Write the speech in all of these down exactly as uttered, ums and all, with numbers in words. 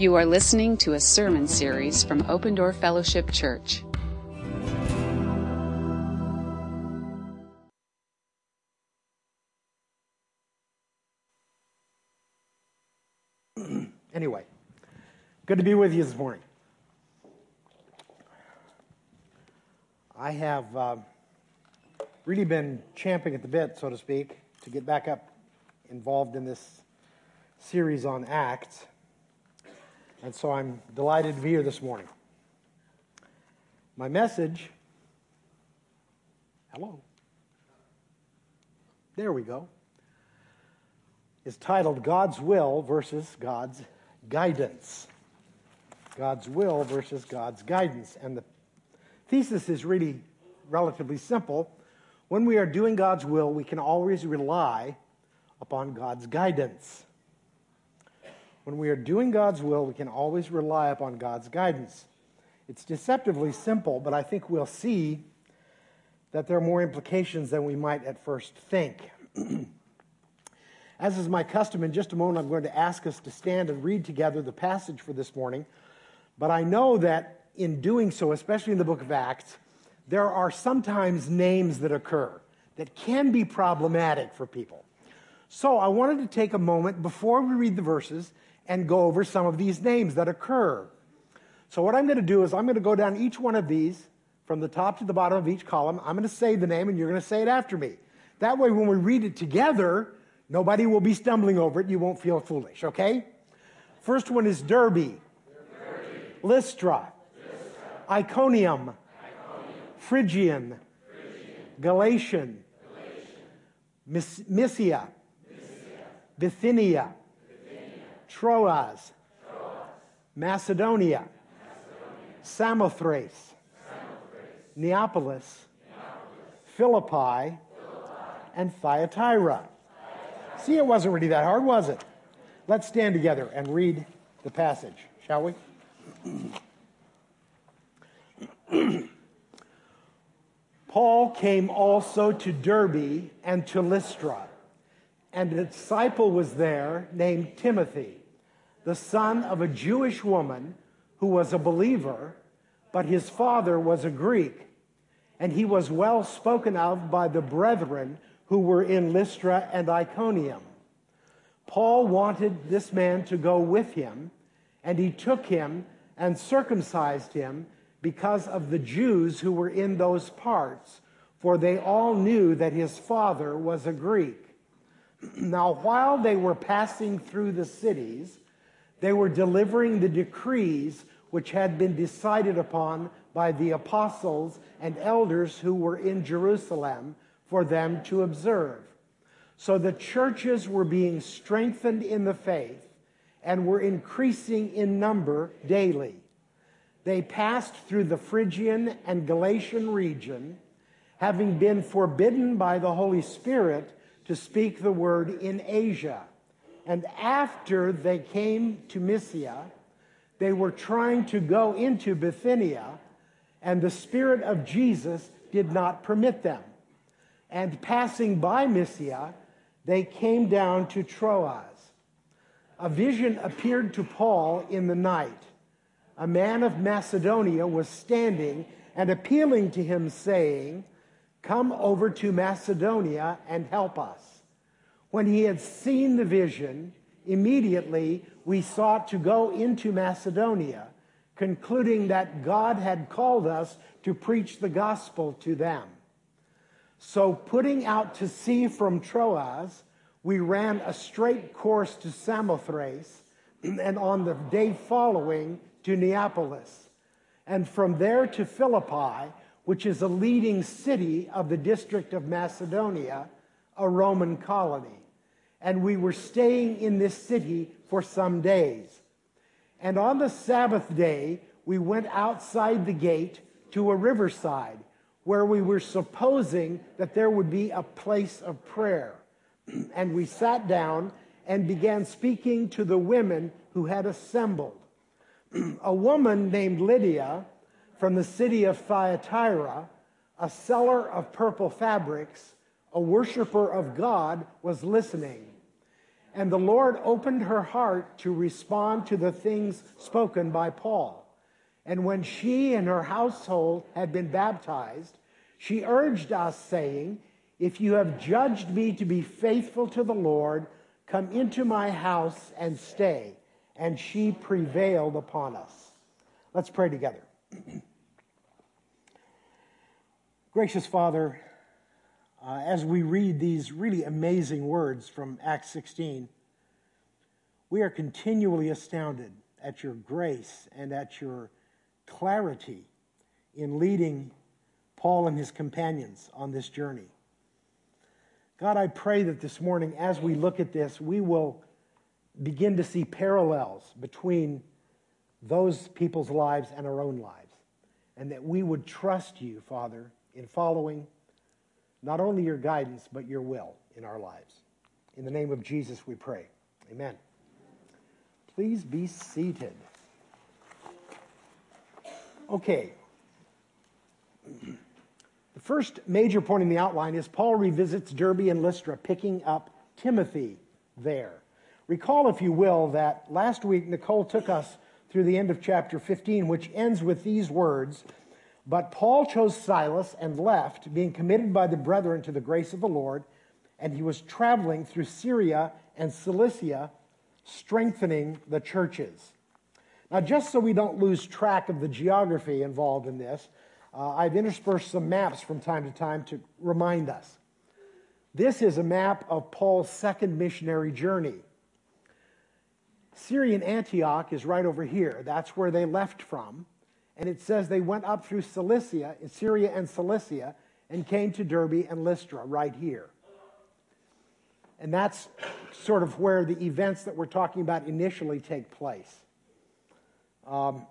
You are listening to a sermon series from Open Door Fellowship Church. Anyway, good to be with you this morning. I have uh, really been champing at the bit, so to speak, to get back up involved in this series on Acts. And so I'm delighted to be here this morning. My message, hello, there we go, is titled God's Will versus God's Guidance. God's will versus God's guidance. And the thesis is really relatively simple. When we are doing God's will, we can always rely upon God's guidance. When we are doing God's will, we can always rely upon God's guidance. It's deceptively simple, but I think we'll see that there are more implications than we might at first think. As is my custom, in just a moment I'm going to ask us to stand and read together the passage for this morning. But I know that in doing so, especially in the book of Acts, there are sometimes names that occur that can be problematic for people. So I wanted to take a moment before we read the verses and go over some of these names that occur. So what I'm going to do is I'm going to go down each one of these from the top to the bottom of each column. I'm going to say the name and you're going to say it after me. That way when we read it together, nobody will be stumbling over it. You won't feel foolish, okay? First one is Derbe, Derbe. Lystra, Lystra. Iconium, Iconium. Phrygian, Phrygian. Galatian, Galatian. Mysia, Mysia. Bithynia, Troas, Troas. Macedonia, Macedonia. Samothrace, Samothrace. Neapolis, Neapolis. Philippi, Philippi. And Thyatira. See, it wasn't really that hard, was it? Let's stand together and read the passage, shall we? Paul came also to Derbe and to Lystra, and a disciple was there named Timothy, the son of a Jewish woman who was a believer, but his father was a Greek, and he was well spoken of by the brethren who were in Lystra and Iconium. Paul wanted this man to go with him, and he took him and circumcised him because of the Jews who were in those parts, for they all knew that his father was a Greek. Now, while they were passing through the cities, they were delivering the decrees which had been decided upon by the apostles and elders who were in Jerusalem for them to observe. So the churches were being strengthened in the faith and were increasing in number daily. They passed through the Phrygian and Galatian region, having been forbidden by the Holy Spirit to speak the word in Asia. And after they came to Mysia, they were trying to go into Bithynia, and the Spirit of Jesus did not permit them. And passing by Mysia, they came down to Troas. A vision appeared to Paul in the night. A man of Macedonia was standing and appealing to him, saying, "Come over to Macedonia and help us." When he had seen the vision, immediately we sought to go into Macedonia, concluding that God had called us to preach the gospel to them. So putting out to sea from Troas, we ran a straight course to Samothrace, and on the day following to Neapolis, and from there to Philippi, which is a leading city of the district of Macedonia, a Roman colony. And we were staying in this city for some days. And on the Sabbath day, we went outside the gate to a riverside, where we were supposing that there would be a place of prayer. And we sat down and began speaking to the women who had assembled. A woman named Lydia from the city of Thyatira, a seller of purple fabrics, a worshiper of God, was listening. And the Lord opened her heart to respond to the things spoken by Paul. And when she and her household had been baptized, she urged us, saying, "If you have judged me to be faithful to the Lord, come into my house and stay." And she prevailed upon us. Let's pray together. Gracious Father, uh, as we read these really amazing words from Acts sixteen, we are continually astounded at your grace and at your clarity in leading Paul and his companions on this journey. God, I pray that this morning, as we look at this, we will begin to see parallels between those people's lives and our own lives, and that we would trust you, Father, in following not only your guidance, but your will in our lives. In the name of Jesus we pray. Amen. Please be seated. Okay. The first major point in the outline is Paul revisits Derbe and Lystra, picking up Timothy there. Recall, if you will, that last week Nicole took us through the end of chapter fifteen, which ends with these words, "But Paul chose Silas and left, being committed by the brethren to the grace of the Lord, and he was traveling through Syria and Cilicia, strengthening the churches." Now, just so we don't lose track of the geography involved in this, uh, I've interspersed some maps from time to time to remind us. This is a map of Paul's second missionary journey. Syrian Antioch is right over here. That's where they left from. And it says they went up through Cilicia, Syria and Cilicia, and came to Derbe and Lystra right here. And that's sort of where the events that we're talking about initially take place. Um,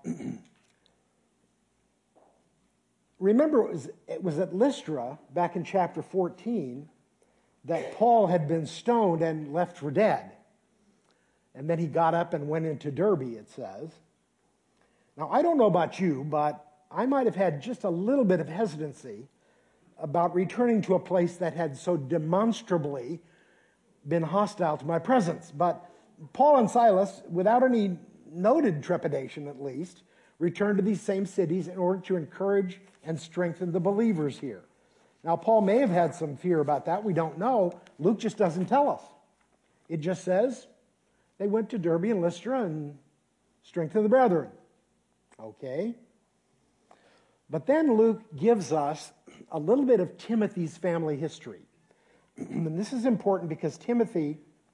remember, it was, it was at Lystra, back in chapter fourteen, that Paul had been stoned and left for dead. And then he got up and went into Derbe, it says. Now, I don't know about you, but I might have had just a little bit of hesitancy about returning to a place that had so demonstrably been hostile to my presence. But Paul and Silas, without any noted trepidation at least, returned to these same cities in order to encourage and strengthen the believers here. Now, Paul may have had some fear about that. We don't know. Luke just doesn't tell us. It just says they went to Derbe and Lystra and strengthened the brethren. Okay. But then Luke gives us a little bit of Timothy's family history. And this is important because Timothy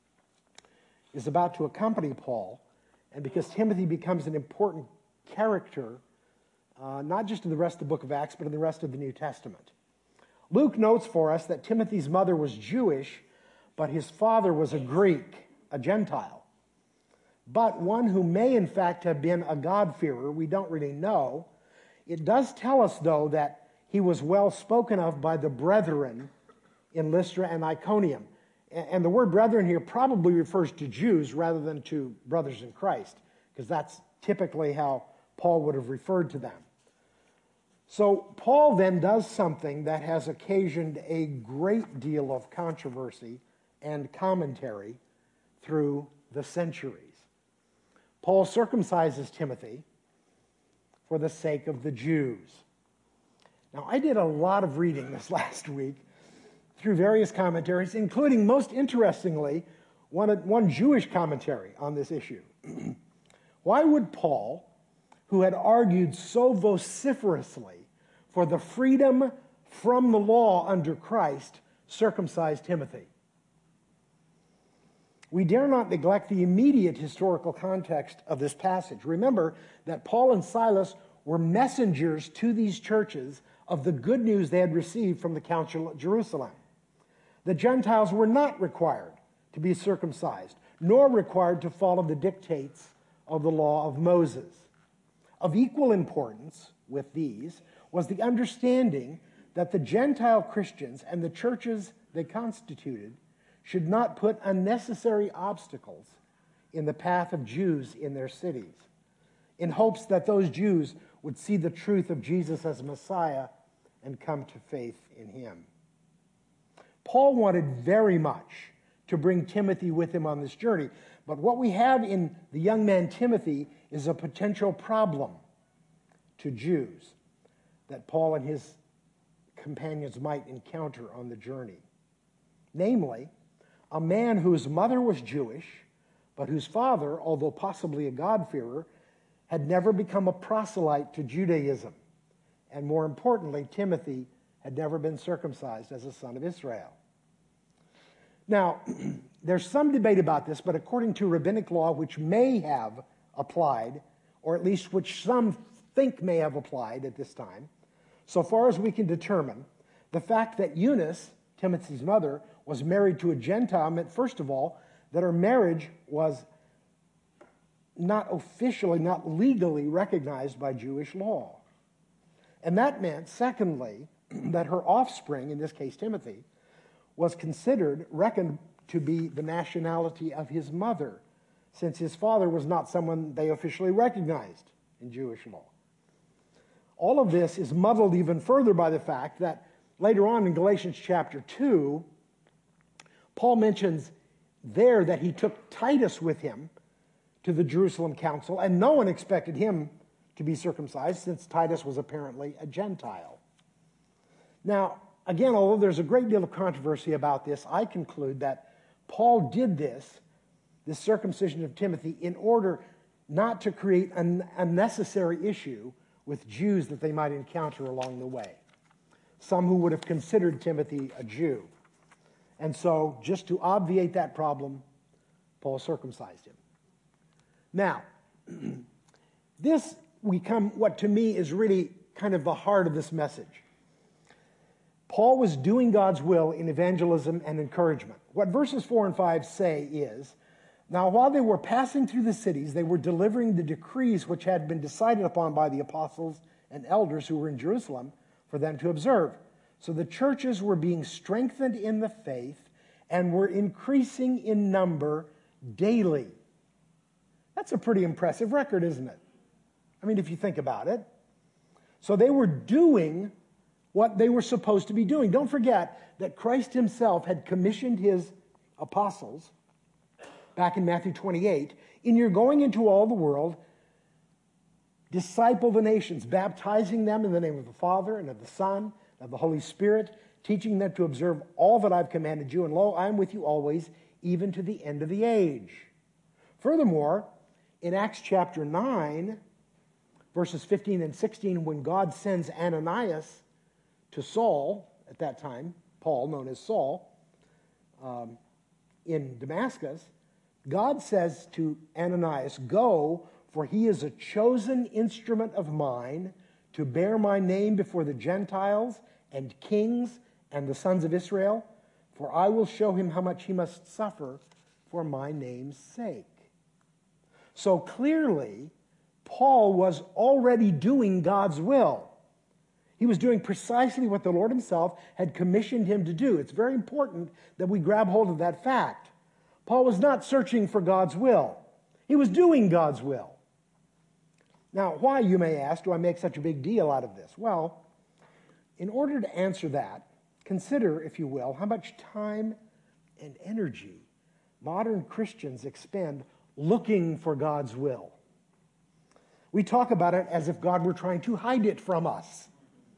is about to accompany Paul, and because Timothy becomes an important character, uh, not just in the rest of the book of Acts, but in the rest of the New Testament. Luke notes for us that Timothy's mother was Jewish, but his father was a Greek, a Gentile. But one who may in fact have been a God-fearer, we don't really know. It does tell us, though, that he was well spoken of by the brethren in Lystra and Iconium. And the word brethren here probably refers to Jews rather than to brothers in Christ, because that's typically how Paul would have referred to them. So Paul then does something that has occasioned a great deal of controversy and commentary through the centuries. Paul circumcises Timothy for the sake of the Jews. Now, I did a lot of reading this last week through various commentaries, including, most interestingly, one, one Jewish commentary on this issue. Why would Paul, who had argued so vociferously for the freedom from the law under Christ, circumcise Timothy? We dare not neglect the immediate historical context of this passage. Remember that Paul and Silas were messengers to these churches of the good news they had received from the Council at Jerusalem. The Gentiles were not required to be circumcised, nor required to follow the dictates of the law of Moses. Of equal importance with these was the understanding that the Gentile Christians and the churches they constituted should not put unnecessary obstacles in the path of Jews in their cities, in hopes that those Jews would see the truth of Jesus as Messiah and come to faith in him. Paul wanted very much to bring Timothy with him on this journey. But what we have in the young man Timothy is a potential problem to Jews that Paul and his companions might encounter on the journey. Namely, a man whose mother was Jewish, but whose father, although possibly a God-fearer, had never become a proselyte to Judaism. And more importantly, Timothy had never been circumcised as a son of Israel. Now, there's some debate about this, but according to rabbinic law, which may have applied, or at least which some think may have applied at this time, so far as we can determine, the fact that Eunice, Timothy's mother, was married to a Gentile meant, first of all, that her marriage was not officially, not legally recognized by Jewish law. And that meant, secondly, that her offspring, in this case Timothy, was considered, reckoned to be the nationality of his mother, since his father was not someone they officially recognized in Jewish law. All of this is muddled even further by the fact that later on in Galatians chapter two, Paul mentions there that he took Titus with him to the Jerusalem council, and no one expected him to be circumcised since Titus was apparently a Gentile. Now, again, although there's a great deal of controversy about this, I conclude that Paul did this, this circumcision of Timothy, in order not to create an unnecessary issue with Jews that they might encounter along the way. Some who would have considered Timothy a Jew. And so, just to obviate that problem, Paul circumcised him. Now, this we come, what to me is really kind of the heart of this message. Paul was doing God's will in evangelism and encouragement. What verses four and five say is, now while they were passing through the cities, they were delivering the decrees which had been decided upon by the apostles and elders who were in Jerusalem for them to observe. So the churches were being strengthened in the faith and were increasing in number daily. That's a pretty impressive record, isn't it? I mean, if you think about it. So they were doing what they were supposed to be doing. Don't forget that Christ himself had commissioned his apostles back in Matthew twenty-eight, in your going into all the world, disciple the nations, baptizing them in the name of the Father and of the Son and of the Holy Spirit, teaching them to observe all that I've commanded you, and lo, I am with you always, even to the end of the age. Furthermore, in Acts chapter nine, verses fifteen and sixteen, when God sends Ananias to Saul, at that time, Paul, known as Saul, um, in Damascus, God says to Ananias, go, for he is a chosen instrument of mine to bear my name before the Gentiles and kings and the sons of Israel, for I will show him how much he must suffer for my name's sake. So clearly, Paul was already doing God's will. He was doing precisely what the Lord himself had commissioned him to do. It's very important that we grab hold of that fact. Paul was not searching for God's will. He was doing God's will. Now, why, you may ask, do I make such a big deal out of this? Well, in order to answer that, consider, if you will, how much time and energy modern Christians expend looking for God's will. We talk about it as if God were trying to hide it from us,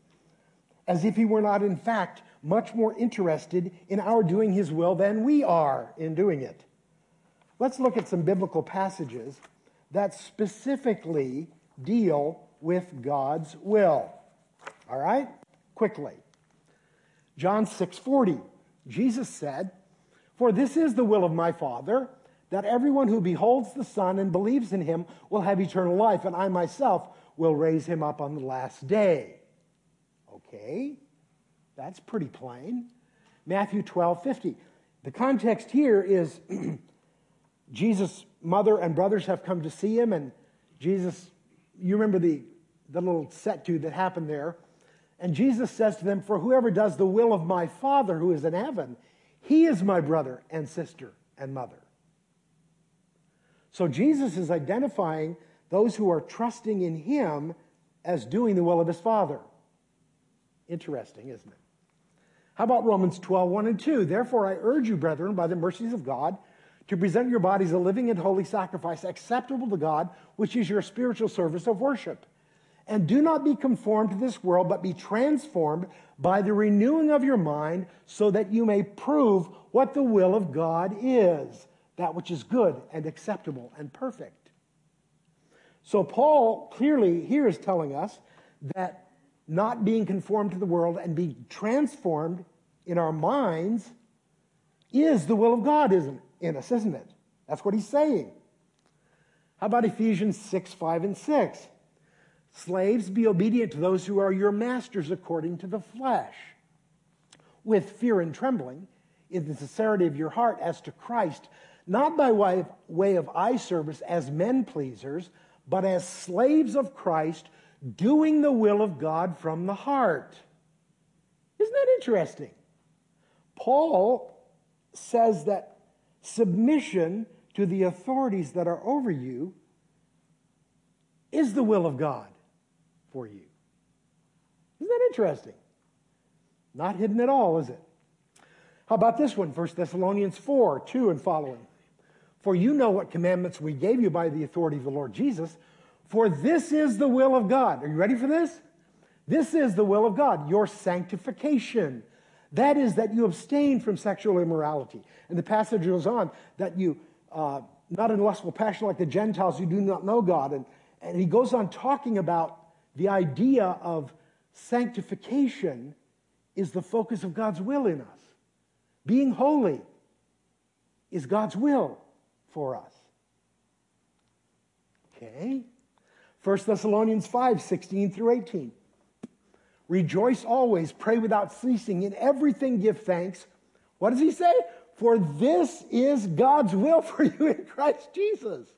as if he were not, in fact, much more interested in our doing his will than we are in doing it. Let's look at some biblical passages that specifically deal with God's will. All right? Quickly. John six forty. Jesus said, for this is the will of my Father, that everyone who beholds the Son and believes in him will have eternal life, and I myself will raise him up on the last day. Okay, that's pretty plain. Matthew twelve fifty. The context here is Jesus' mother and brothers have come to see him, and Jesus, you remember the, the little set-to that happened there, and Jesus says to them, for whoever does the will of my Father who is in heaven, he is my brother and sister and mother. So Jesus is identifying those who are trusting in him as doing the will of his Father. Interesting, isn't it? How about Romans twelve, one and two? Therefore, I urge you, brethren, by the mercies of God, to present your bodies a living and holy sacrifice, acceptable to God, which is your spiritual service of worship. And do not be conformed to this world, but be transformed by the renewing of your mind, so that you may prove what the will of God is, that which is good and acceptable and perfect. So Paul clearly here is telling us that not being conformed to the world and being transformed in our minds is the will of God, isn't in us, isn't it? That's what he's saying. How about Ephesians six, five, and six? Slaves, be obedient to those who are your masters according to the flesh, with fear and trembling, in the sincerity of your heart as to Christ, not by way of, way of eye service as men pleasers, but as slaves of Christ, doing the will of God from the heart. Isn't that interesting? Paul says that submission to the authorities that are over you is the will of God for you. Isn't that interesting? Not hidden at all, is it? How about this one? First Thessalonians four, two and following. For you know what commandments we gave you by the authority of the Lord Jesus. For this is the will of God. Are you ready for this? This is the will of God, your sanctification. That is, that you abstain from sexual immorality. And the passage goes on, that you, uh, not in lustful passion like the Gentiles who do not know God. And, and he goes on talking about the idea of sanctification is the focus of God's will in us. Being holy is God's will for us. Okay. First Thessalonians five, sixteen through eighteen. Rejoice always, pray without ceasing, in everything give thanks. What does he say? For this is God's will for you in Christ Jesus.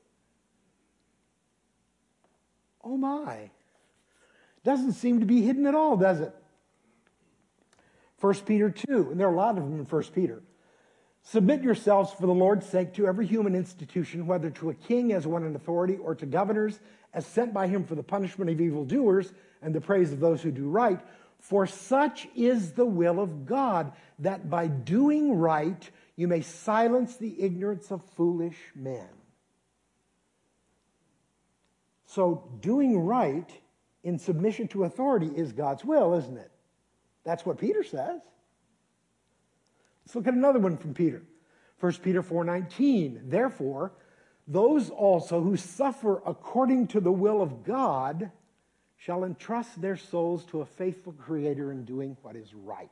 Oh my. Doesn't seem to be hidden at all, does it? First Peter two, and there are a lot of them in First Peter. Submit yourselves for the Lord's sake to every human institution, whether to a king as one in authority or to governors as sent by him for the punishment of evildoers and the praise of those who do right. For such is the will of God, that by doing right you may silence the ignorance of foolish men. So doing right in submission to authority is God's will, isn't it? That's what Peter says. Let's look at another one from Peter. First Peter four nineteen. Therefore, those also who suffer according to the will of God shall entrust their souls to a faithful Creator in doing what is right.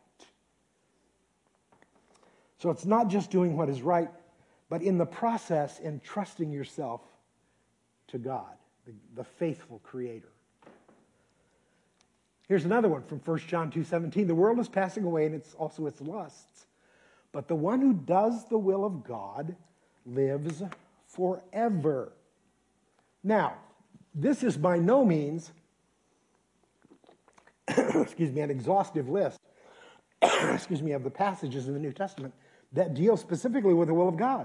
So it's not just doing what is right, but in the process, entrusting yourself to God, the, the faithful Creator. Here's another one from First John two seventeen. The world is passing away and it's also its lusts. But the one who does the will of God lives forever. Now, this is by no means, excuse me, an exhaustive list, excuse me, of the passages in the New Testament that deal specifically with the will of God.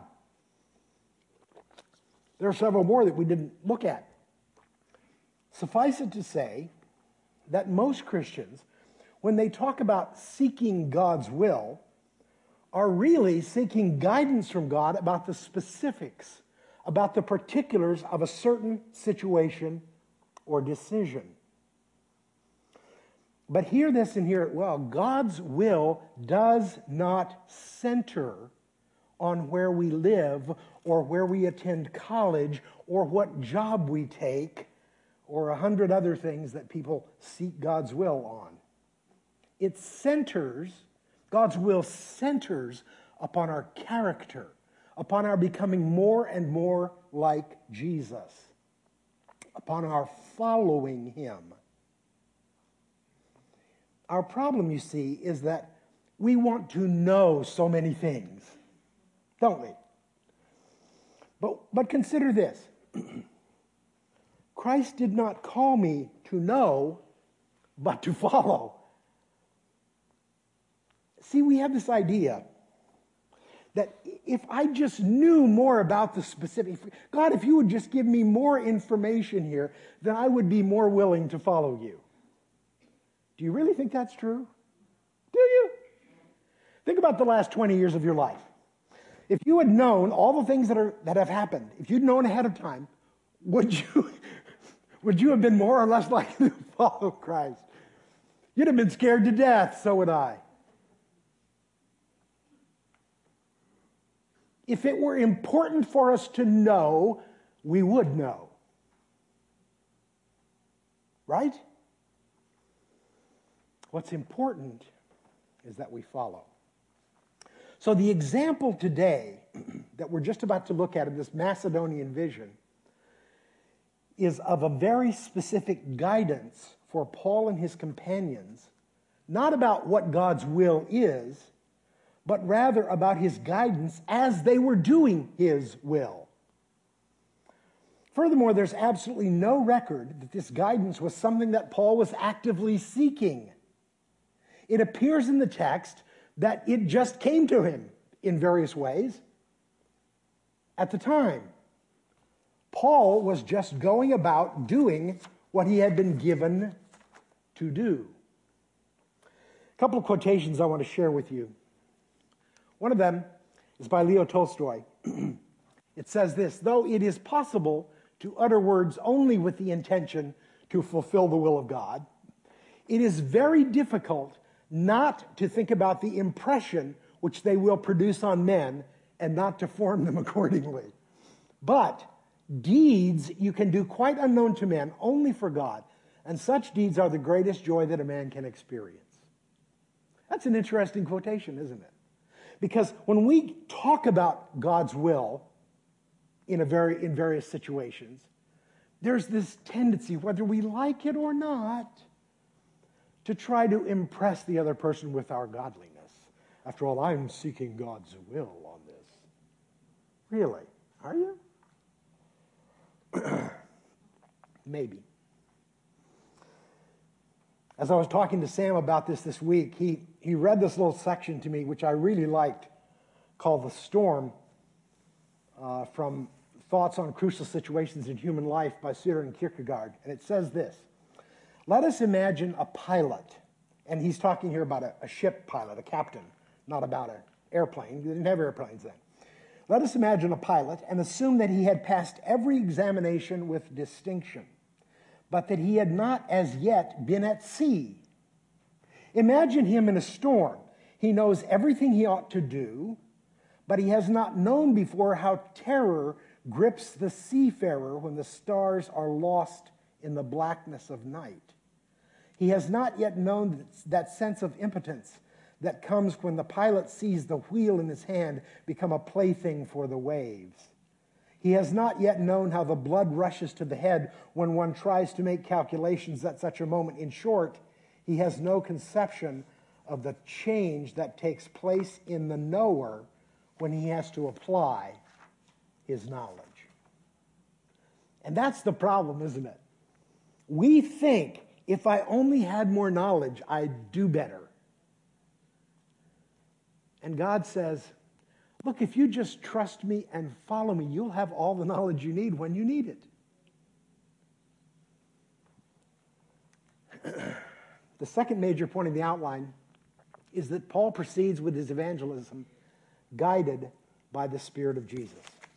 There are several more that we didn't look at. Suffice it to say that most Christians, when they talk about seeking God's will, are really seeking guidance from God about the specifics, about the particulars of a certain situation or decision. But hear this and hear it well. God's will does not center on where we live or where we attend college or what job we take or a hundred other things that people seek God's will on. It centers, God's will centers upon our character, upon our becoming more and more like Jesus, upon our following him. Our problem, you see, is that we want to know so many things, don't we? But, but consider this. Christ did not call me to know, but to follow. See, we have this idea that if I just knew more about the specific, God, if you would just give me more information here, then I would be more willing to follow you. Do you really think that's true? Do you? Think about the last twenty years of your life. If you had known all the things that are that have happened, if you'd known ahead of time, would you would you have been more or less likely to follow Christ? You'd have been scared to death, so would I. If it were important for us to know, we would know. Right? What's important is that we follow. So the example today that we're just about to look at in this Macedonian vision is of a very specific guidance for Paul and his companions, not about what God's will is, but rather about his guidance as they were doing his will. Furthermore, there's absolutely no record that this guidance was something that Paul was actively seeking. It appears in the text that it just came to him in various ways at the time. Paul was just going about doing what he had been given to do. A couple of quotations I want to share with you. One of them is by Leo Tolstoy. It says this: though it is possible to utter words only with the intention to fulfill the will of God, it is very difficult not to think about the impression which they will produce on men and not to form them accordingly. But deeds you can do quite unknown to men, only for God, and such deeds are the greatest joy that a man can experience. That's an interesting quotation, isn't it? Because when we talk about God's will in a very in various situations, there's this tendency, whether we like it or not, to try to impress the other person with our godliness. After all, I'm seeking God's will on this. Really? Are you? Maybe. As I was talking to Sam about this this week, he, he read this little section to me, which I really liked, called The Storm, uh, from Thoughts on Crucial Situations in Human Life by Søren Kierkegaard. And it says this: let us imagine a pilot, and he's talking here about a, a ship pilot, a captain, not about an airplane. They didn't have airplanes then. Let us imagine a pilot and assume that he had passed every examination with distinction, but that he had not as yet been at sea. Imagine him in a storm. He knows everything he ought to do, but he has not known before how terror grips the seafarer when the stars are lost in the blackness of night. He has not yet known that sense of impotence that comes when the pilot sees the wheel in his hand become a plaything for the waves. He has not yet known how the blood rushes to the head when one tries to make calculations at such a moment. In short, he has no conception of the change that takes place in the knower when he has to apply his knowledge. And that's the problem, isn't it? We think, if I only had more knowledge, I'd do better. And God says, look, if you just trust me and follow me, you'll have all the knowledge you need when you need it. The second major point in the outline is that Paul proceeds with his evangelism guided by the Spirit of Jesus.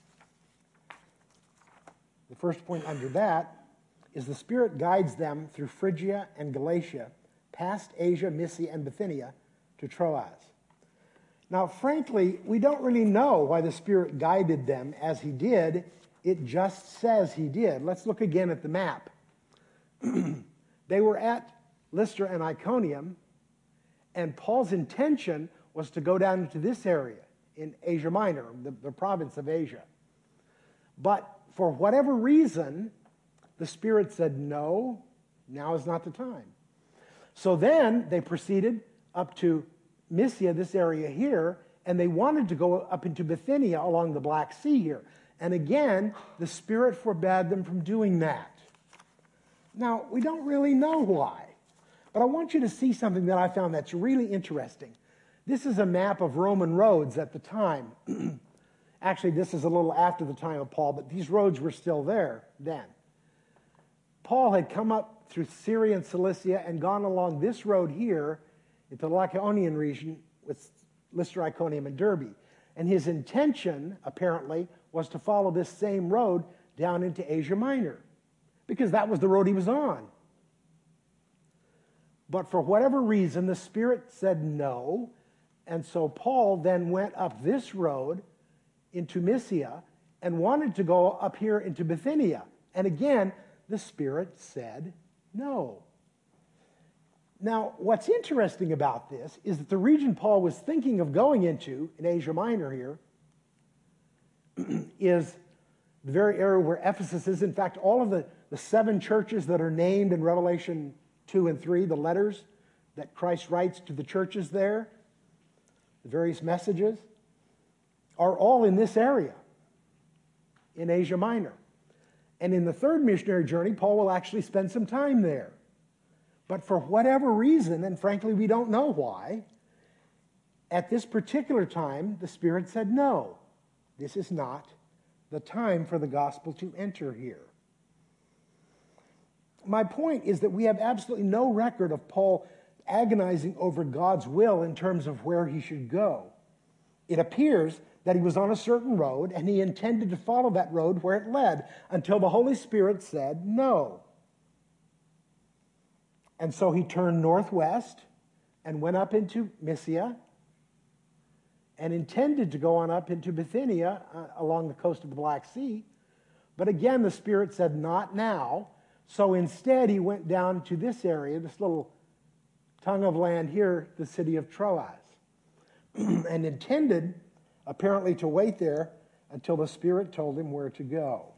The first point under that is the Spirit guides them through Phrygia and Galatia, past Asia, Mysia, and Bithynia, to Troas. Now, frankly, we don't really know why the Spirit guided them as he did. It just says he did. Let's look again at the map. They were at Lystra and Iconium, and Paul's intention was to go down into this area in Asia Minor, the, the province of Asia. But for whatever reason, the Spirit said, no, now is not the time. So then they proceeded up to Mysia, this area here, and they wanted to go up into Bithynia along the Black Sea here. And again, the Spirit forbade them from doing that. Now, we don't really know why, but I want you to see something that I found that's really interesting. This is a map of Roman roads at the time. Actually, this is a little after the time of Paul, but these roads were still there then. Paul had come up through Syria and Cilicia and gone along this road here into the Lycaonian region, which Lystra, Iconium, and Derbe. And his intention, apparently, was to follow this same road down into Asia Minor, because that was the road he was on. But for whatever reason, the Spirit said no, and so Paul then went up this road into Mysia and wanted to go up here into Bithynia. And again, the Spirit said no. Now, what's interesting about this is that the region Paul was thinking of going into, in Asia Minor here, is the very area where Ephesus is. In fact, all of the, the seven churches that are named in Revelation two and three, the letters that Christ writes to the churches there, the various messages, are all in this area, in Asia Minor. And in the third missionary journey, Paul will actually spend some time there. But for whatever reason, and frankly we don't know why, at this particular time, the Spirit said, no, this is not the time for the gospel to enter here. My point is that we have absolutely no record of Paul agonizing over God's will in terms of where he should go. It appears that he was on a certain road and he intended to follow that road where it led until the Holy Spirit said no. And so he turned northwest and went up into Mysia and intended to go on up into Bithynia uh, along the coast of the Black Sea. But again, the Spirit said, not now. So instead, he went down to this area, this little tongue of land here, the city of Troas, and intended, apparently, to wait there until the Spirit told him where to go.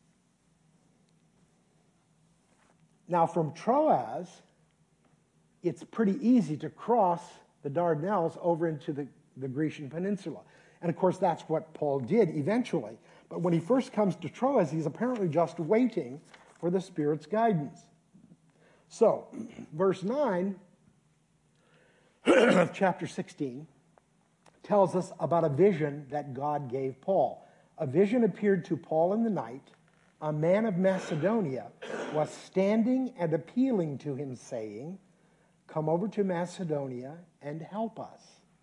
Now, from Troas, it's pretty easy to cross the Dardanelles over into the, the Grecian peninsula. And of course, that's what Paul did eventually. But when he first comes to Troas, he's apparently just waiting for the Spirit's guidance. So, verse nine of chapter sixteen tells us about a vision that God gave Paul. A vision appeared to Paul in the night. A man of Macedonia was standing and appealing to him, saying, come over to Macedonia and help us.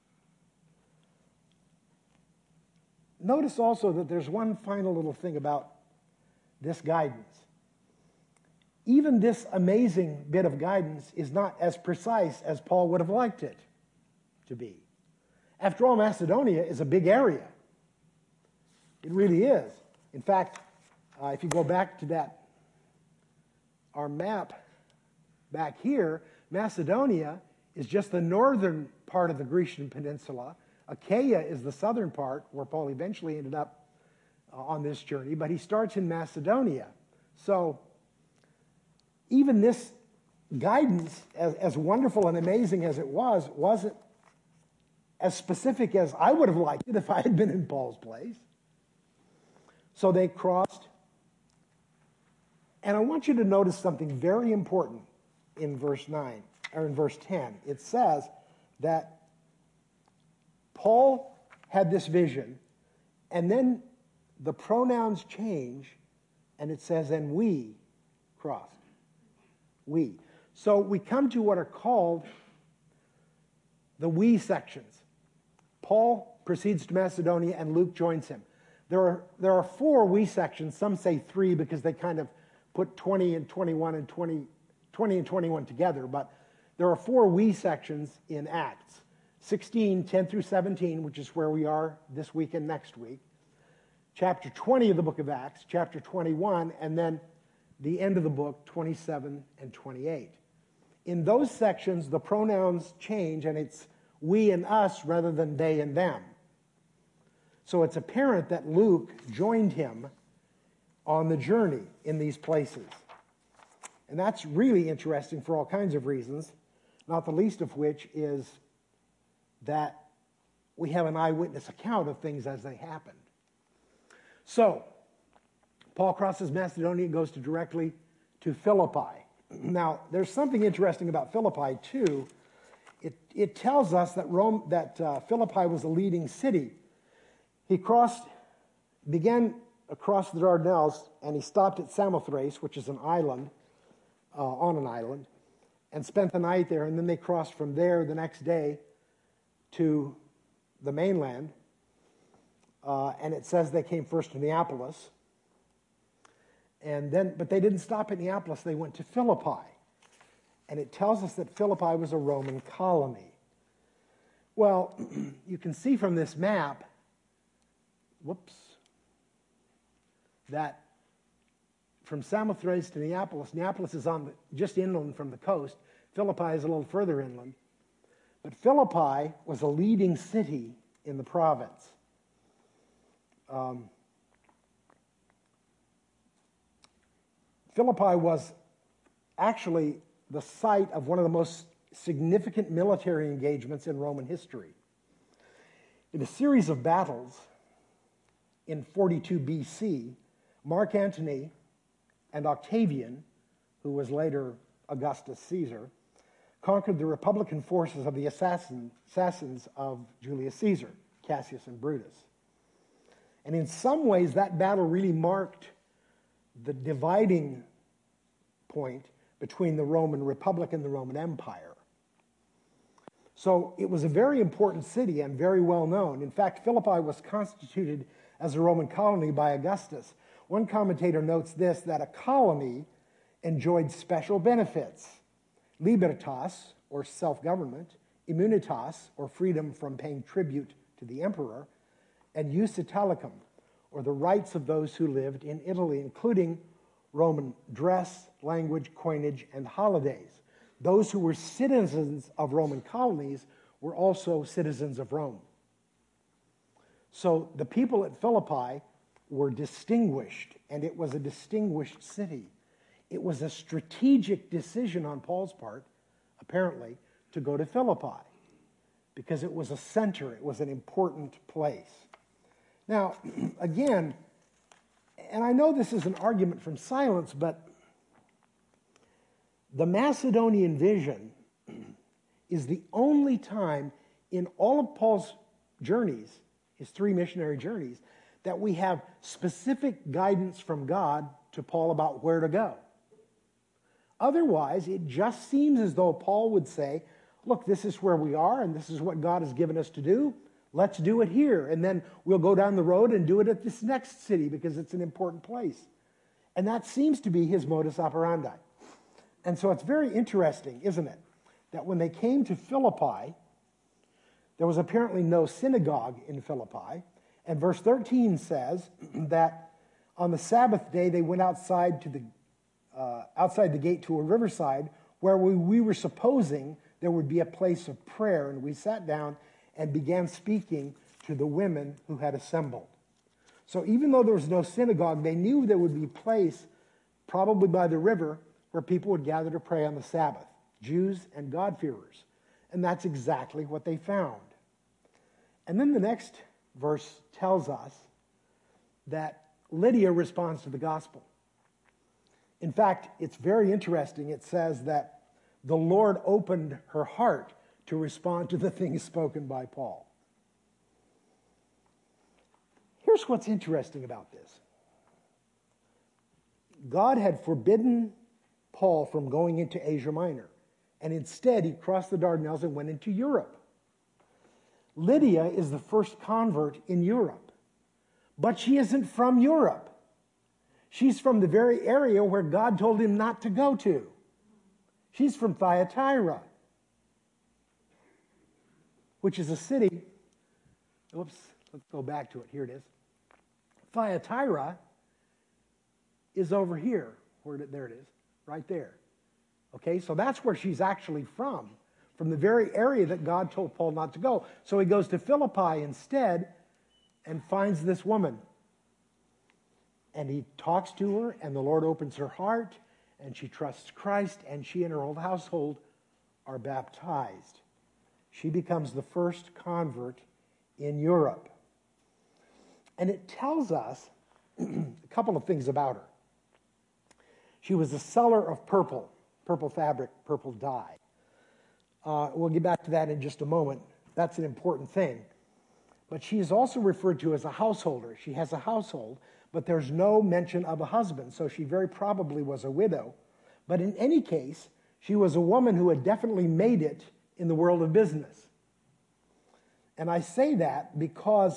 Notice also that there's one final little thing about this guidance. Even this amazing bit of guidance is not as precise as Paul would have liked it to be. After all, Macedonia is a big area. It really is. In fact, uh, if you go back to that, our map back here, Macedonia is just the northern part of the Grecian peninsula. Achaia is the southern part, where Paul eventually ended up uh, on this journey, but he starts in Macedonia. So even this guidance, as, as wonderful and amazing as it was, wasn't as specific as I would have liked it if I had been in Paul's place. So they crossed. And I want you to notice something very important in verse nine, or in verse ten. It says that Paul had this vision, and then the pronouns change, and it says, and we crossed. We. So we come to what are called the we sections. Paul proceeds to Macedonia, and Luke joins him. There are, there are four we sections. Some say three because they kind of put twenty and twenty-one and twenty, twenty and twenty-one together. But there are four we sections in Acts. sixteen, ten through seventeen, which is where we are this week and next week. Chapter twenty of the book of Acts, chapter twenty-one, and then the end of the book, twenty-seven and twenty-eight. In those sections, the pronouns change, and it's we and us rather than they and them. So it's apparent that Luke joined him on the journey in these places. And that's really interesting for all kinds of reasons, not the least of which is that we have an eyewitness account of things as they happened. So, Paul crosses Macedonia and goes to directly to Philippi. Now, there's something interesting about Philippi, too. It, it tells us that Rome, that uh, Philippi was a leading city. He crossed, began across the Dardanelles, and he stopped at Samothrace, which is an island, uh, on an island, and spent the night there, and then they crossed from there the next day to the mainland, uh, and it says they came first to Neapolis. And then, but they didn't stop at Neapolis, they went to Philippi. And it tells us that Philippi was a Roman colony. Well, you can see from this map, whoops, that from Samothrace to Neapolis, Neapolis is on the, just inland from the coast. Philippi is a little further inland. But Philippi was a leading city in the province. Um, Philippi was actually the site of one of the most significant military engagements in Roman history. In a series of battles in forty-two B C, Mark Antony and Octavian, who was later Augustus Caesar, conquered the Republican forces of the assassin, assassins of Julius Caesar, Cassius and Brutus. And in some ways, that battle really marked the dividing point between the Roman Republic and the Roman Empire. So it was a very important city and very well known. In fact, Philippi was constituted as a Roman colony by Augustus. One commentator notes this, that a colony enjoyed special benefits: libertas, or self-government; immunitas, or freedom from paying tribute to the emperor; and jus Italicum, or the rights of those who lived in Italy, including Roman dress, language, coinage, and holidays. Those who were citizens of Roman colonies were also citizens of Rome. So the people at Philippi were distinguished, and it was a distinguished city. It was a strategic decision on Paul's part, apparently, to go to Philippi, because it was a center, it was an important place. Now, again, and I know this is an argument from silence, but the Macedonian vision is the only time in all of Paul's journeys, his three missionary journeys, that we have specific guidance from God to Paul about where to go. Otherwise, it just seems as though Paul would say, look, this is where we are, and this is what God has given us to do. Let's do it here, and then we'll go down the road and do it at this next city because it's an important place. And that seems to be his modus operandi. And so it's very interesting, isn't it, that when they came to Philippi, there was apparently no synagogue in Philippi, and verse thirteen says that on the Sabbath day they went outside to the uh, outside the gate to a riverside where we, we were supposing there would be a place of prayer, and we sat down and began speaking to the women who had assembled. So even though there was no synagogue, they knew there would be a place, probably by the river, where people would gather to pray on the Sabbath, Jews and God-fearers. And that's exactly what they found. And then the next verse tells us that Lydia responds to the gospel. In fact, it's very interesting. It says that the Lord opened her heart to respond to the things spoken by Paul. Here's what's interesting about this. God had forbidden Paul from going into Asia Minor, and instead he crossed the Dardanelles and went into Europe. Lydia is the first convert in Europe, but she isn't from Europe. She's from the very area where God told him not to go to. She's from Thyatira, which is a city, oops, let's go back to it, here it is. Thyatira is over here, where there it is, right there. Okay, so that's where she's actually from, from the very area that God told Paul not to go. So he goes to Philippi instead and finds this woman. And he talks to her, and the Lord opens her heart, and she trusts Christ, and she and her whole household are baptized. She becomes the first convert in Europe. And it tells us a couple of things about her. She was a seller of purple, purple fabric, purple dye. Uh, we'll get back to that in just a moment. That's an important thing. But she is also referred to as a householder. She has a household, but there's no mention of a husband, so she very probably was a widow. But in any case, she was a woman who had definitely made it in the world of business. And I say that because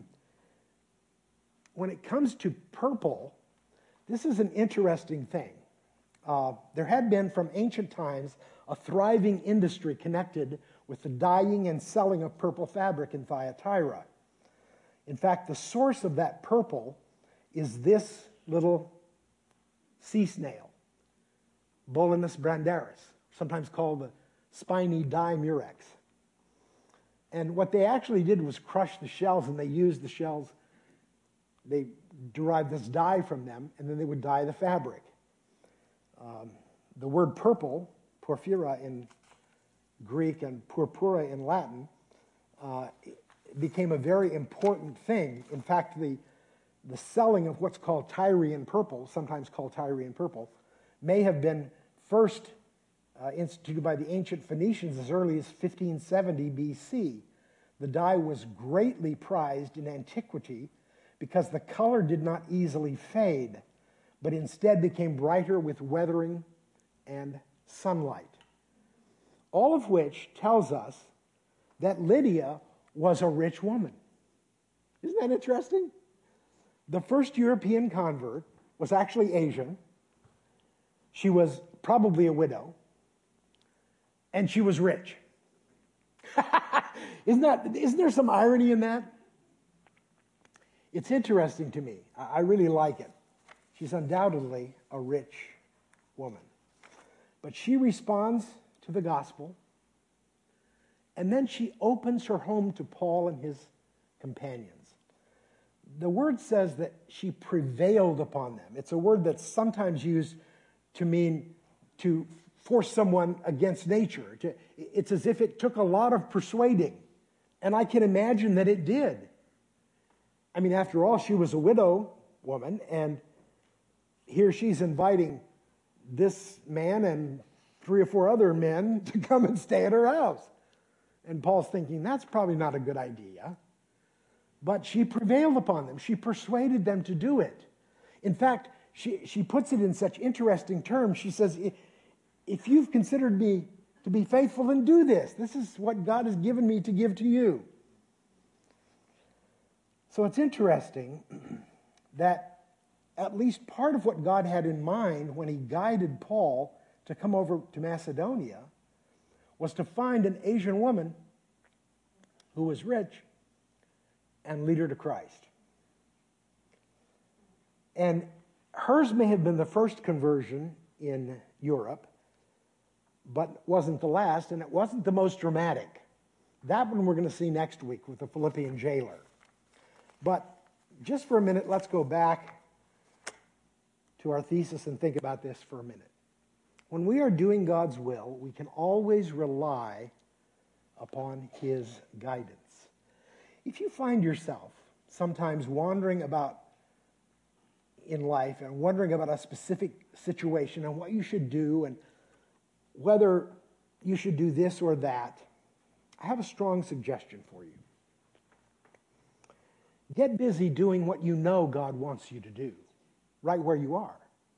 when it comes to purple, this is an interesting thing. Uh, there had been from ancient times a thriving industry connected with the dyeing and selling of purple fabric in Thyatira. In fact, the source of that purple is this little sea snail, Bolinus brandaris, sometimes called the spiny dye murex. And what they actually did was crush the shells, and they used the shells. They derived this dye from them, and then they would dye the fabric. Um, the word purple, porphyra in Greek and purpura in Latin, uh, became a very important thing. In fact, the, the selling of what's called Tyrian purple, sometimes called Tyrian purple, may have been first uh, instituted by the ancient Phoenicians as early as fifteen seventy B C. The dye was greatly prized in antiquity because the color did not easily fade, but instead became brighter with weathering and sunlight. All of which tells us that Lydia was a rich woman. Isn't that interesting? The first European convert was actually Asian. She was probably a widow, and she was rich. Isn't that, isn't there some irony in that? It's interesting to me. I really like it. She's undoubtedly a rich woman. But she responds to the gospel, and then she opens her home to Paul and his companions. The word says that she prevailed upon them. It's a word that's sometimes used to mean to force someone against nature. To, it's as if it took a lot of persuading. And I can imagine that it did. I mean, after all, she was a widow woman, and here she's inviting this man and three or four other men to come and stay at her house. And Paul's thinking, that's probably not a good idea. But she prevailed upon them. She persuaded them to do it. In fact, she, she puts it in such interesting terms. She says, if you've considered me to be faithful, then do this. This is what God has given me to give to you. So it's interesting that at least part of what God had in mind when he guided Paul to come over to Macedonia was to find an Asian woman who was rich and lead her to Christ. And hers may have been the first conversion in Europe, but wasn't the last, and it wasn't the most dramatic. That one we're going to see next week with the Philippian jailer. But just for a minute, let's go back to our thesis and think about this for a minute. When we are doing God's will, we can always rely upon his guidance. If you find yourself sometimes wandering about in life and wondering about a specific situation and what you should do and whether you should do this or that, I have a strong suggestion for you. Get busy doing what you know God wants you to do, right where you are.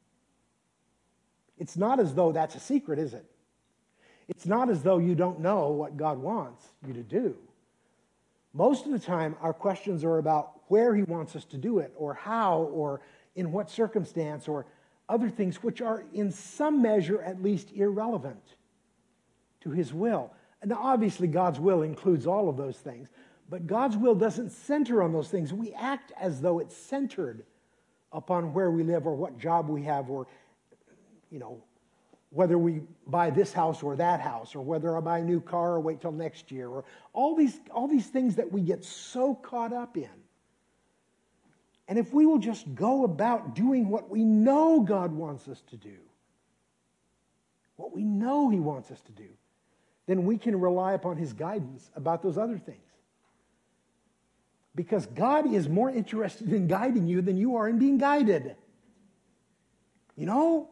It's not as though that's a secret, is it? It's not as though you don't know what God wants you to do. Most of the time, our questions are about where he wants us to do it, or how, or in what circumstance, or other things which are in some measure at least irrelevant to his will. And now, obviously, God's will includes all of those things, but God's will doesn't center on those things. We act as though it's centered upon where we live or what job we have or, you know, whether we buy this house or that house or whether I buy a new car or wait till next year or all these, all these things that we get so caught up in. And if we will just go about doing what we know God wants us to do, what we know he wants us to do, then we can rely upon his guidance about those other things. Because God is more interested in guiding you than you are in being guided. You know?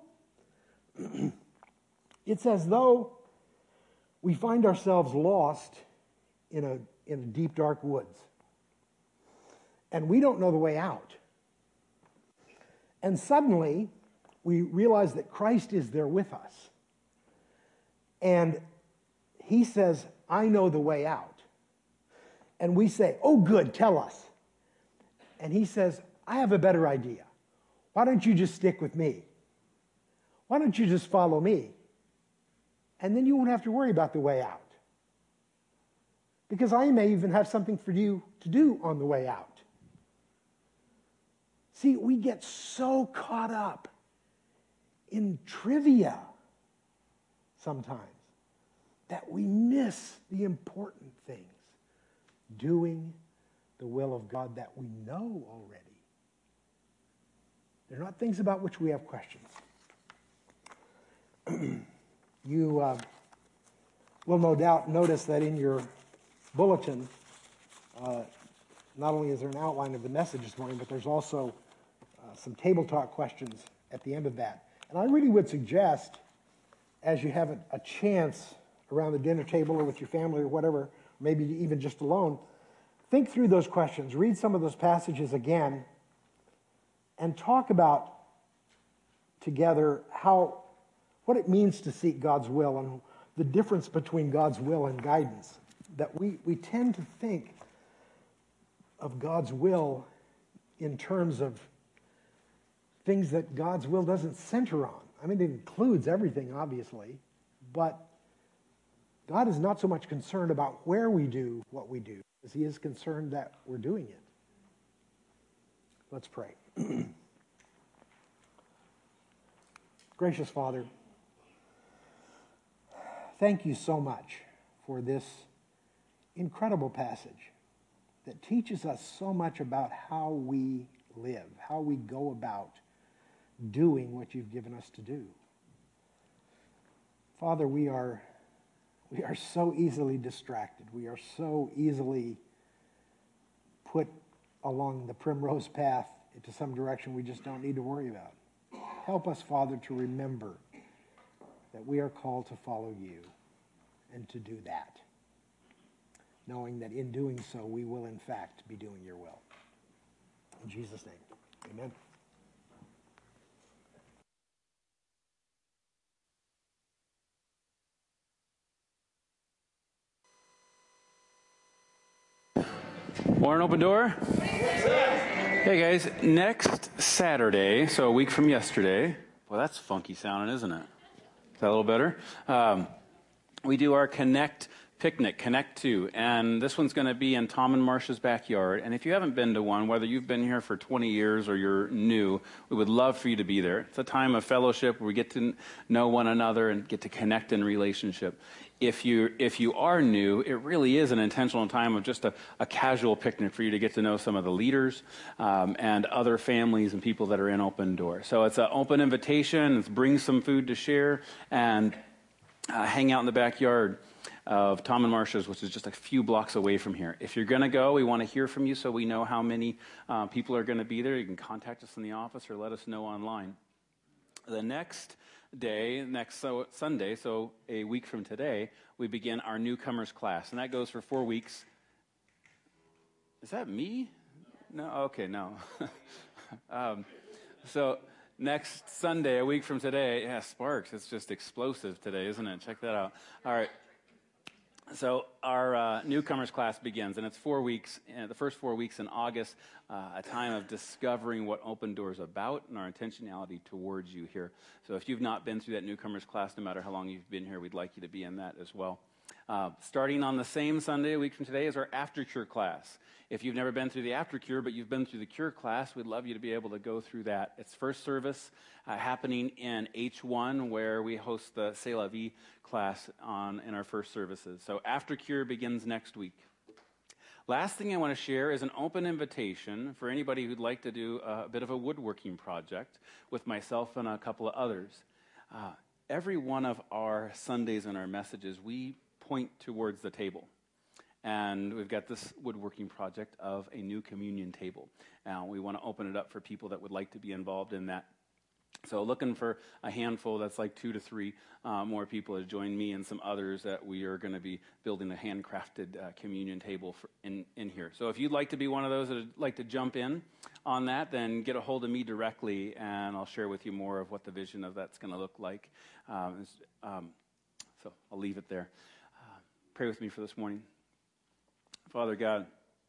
It's as though we find ourselves lost in a, in a deep, dark woods. And we don't know the way out. And suddenly, we realize that Christ is there with us. And he says, I know the way out. And we say, oh, good, tell us. And he says, I have a better idea. Why don't you just stick with me? Why don't you just follow me? And then you won't have to worry about the way out. Because I may even have something for you to do on the way out. See, we get so caught up in trivia sometimes that we miss the important things. Doing the will of God that we know already. They're not things about which we have questions. You uh, will no doubt notice that in your bulletin, uh, not only is there an outline of the message this morning, but there's also uh, some table talk questions at the end of that. And I really would suggest, as you have a, a chance around the dinner table or with your family or whatever, maybe even just alone, think through those questions, read some of those passages again, and talk about together how, what it means to seek God's will and the difference between God's will and guidance. That we, we tend to think of God's will in terms of things that God's will doesn't center on. I mean, it includes everything, obviously, but God is not so much concerned about where we do what we do as he is concerned that we're doing it. Let's pray. Gracious Father, thank you so much for this incredible passage that teaches us so much about how we live, how we go about doing what you've given us to do. Father, we are we are so easily distracted. We are so easily put along the primrose path into some direction we just don't need to worry about. Help us, Father, to remember that we are called to follow you and to do that, knowing that in doing so, we will in fact be doing your will. In Jesus' name, amen. Morning, Open Door. Hey guys, next Saturday, so a week from yesterday, well that's funky sounding, isn't it? Is that a little better? Um, we do our Connect picnic, Connect two, and this one's going to be in Tom and Marcia's backyard. And if you haven't been to one, whether you've been here for twenty years or you're new, we would love for you to be there. It's a time of fellowship where we get to know one another and get to connect in relationship. If you if you are new, it really is an intentional time of just a, a casual picnic for you to get to know some of the leaders um, and other families and people that are in Open Door. So it's an open invitation. It's bring some food to share and uh, hang out in the backyard of Tom and Marcia's, which is just a few blocks away from here. If you're going to go, we want to hear from you so we know how many uh, people are going to be there. You can contact us in the office or let us know online. The next day, next so, Sunday, so a week from today, we begin our newcomers class, and that goes for four weeks. Is that me? No? Okay, no. um, so next Sunday, a week from today, yeah, Sparks, it's just explosive today, isn't it? Check that out. All right. So our uh, newcomers class begins, and it's four weeks, uh, the first four weeks in August, uh, a time of discovering what Open Door is about and our intentionality towards you here. So if you've not been through that newcomers class, no matter how long you've been here, we'd like you to be in that as well. Uh, starting on the same Sunday, a week from today, is our After Cure class. If you've never been through the After Cure, but you've been through the Cure class, we'd love you to be able to go through that. It's first service uh, happening in H one, where we host the C'est La Vie class on in our first services. So After Cure begins next week. Last thing I want to share is an open invitation for anybody who'd like to do a bit of a woodworking project with myself and a couple of others. Uh, every one of our Sundays and our messages, we point towards the table. And we've got this woodworking project of a new communion table. Now, we want to open it up for people that would like to be involved in that. So looking for a handful, that's like two to three uh, more people to join me and some others that we are going to be building a handcrafted uh, communion table for in, in here. So if you'd like to be one of those that would like to jump in on that, then get a hold of me directly, and I'll share with you more of what the vision of that's going to look like. Um, um, so I'll leave it there. Uh, pray with me for this morning. Father God,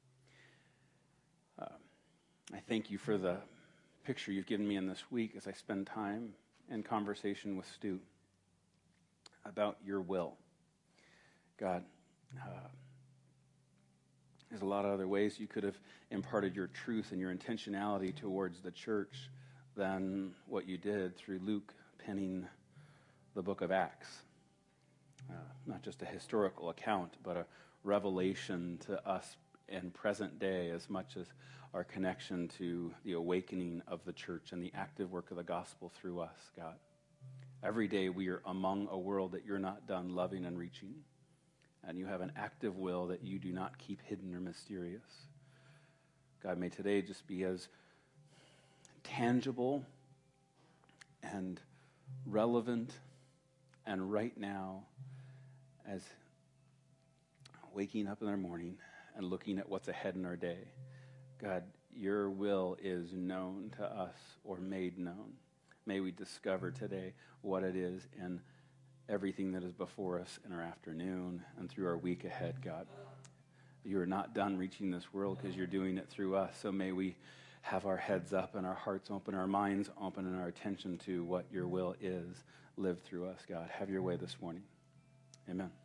uh, I thank you for the picture you've given me in this week as I spend time in conversation with Stu about your will. God, uh, there's a lot of other ways you could have imparted your truth and your intentionality towards the church than what you did through Luke penning the book of Acts. Uh, not just a historical account, but a revelation to us in present day as much as our connection to the awakening of the church and the active work of the gospel through us, God. Every day we are among a world that you're not done loving and reaching, and you have an active will that you do not keep hidden or mysterious. God, may today just be as tangible and relevant and right now as waking up in the morning and looking at what's ahead in our day. God, your will is known to us or made known. May we discover today what it is in everything that is before us in our afternoon and through our week ahead, God. You are not done reaching this world because you're doing it through us. So may we have our heads up and our hearts open, our minds open, and our attention to what your will is lived through us, God. Have your way this morning. Amen.